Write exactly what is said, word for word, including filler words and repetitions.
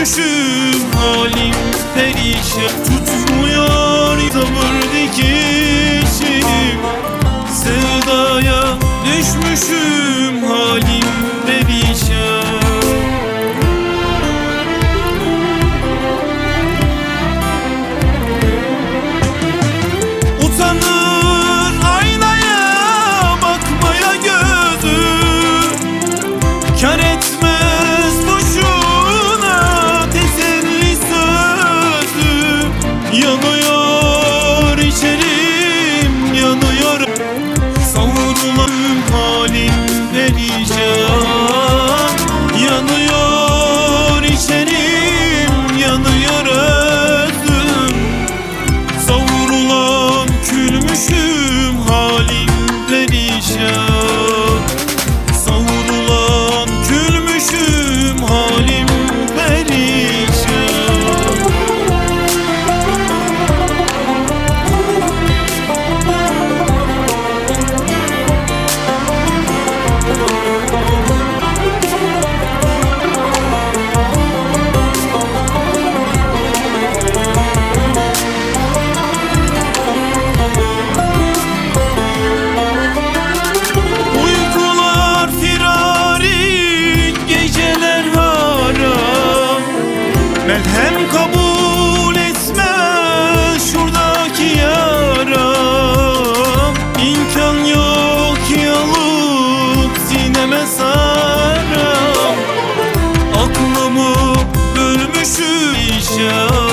Gülmüşüm halim perişan, tutmuyor sabır dikişim. Sevdaya düşmüşüm halim perişan. Utanır aynaya bakmaya gözüm, kâr etmez boşuna teselli sözüm. Yanıyor içerim, yanıyor, savrulan halim perişan. Yanıyor içerim, yanıyor özüm, savrulan külmüşüm halim perişan. Savrulan külmüşüm halim perişan. Uykular firari, geceler haram. Melhem kabul etmez şuradaki yaram. İmkan yok ki alıp sineme saram. Aklımı bölmüşüm işe.